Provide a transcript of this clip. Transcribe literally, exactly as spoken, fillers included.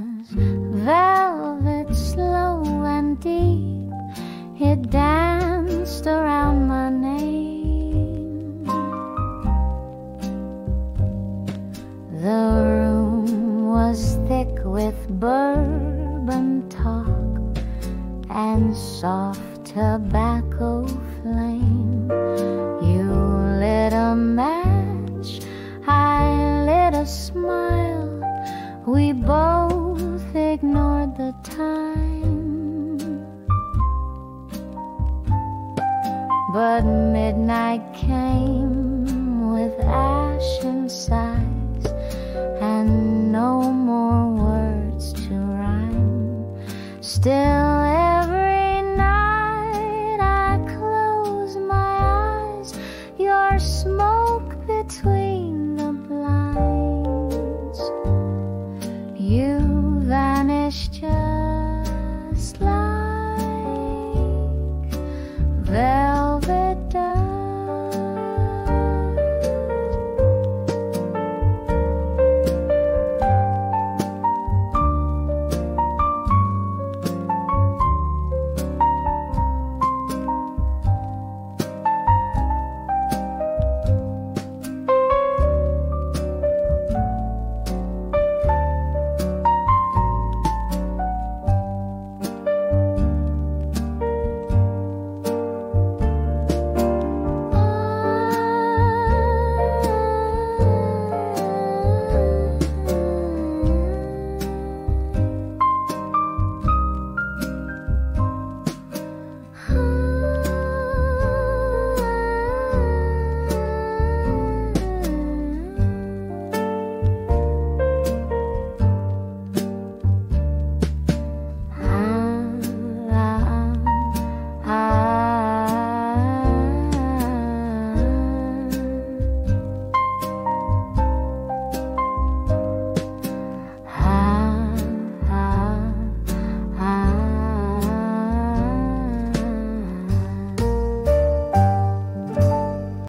velvet, slow and deep. It danced around my name. The room was thick with bourbon talk and soft tobacco flame. You lit a match, I lit a smile. We both ignored the time. But midnight came with ashen sighs and no more words to rhyme. Still every night I close my eyes, your smoke between the blinds. You vanished just like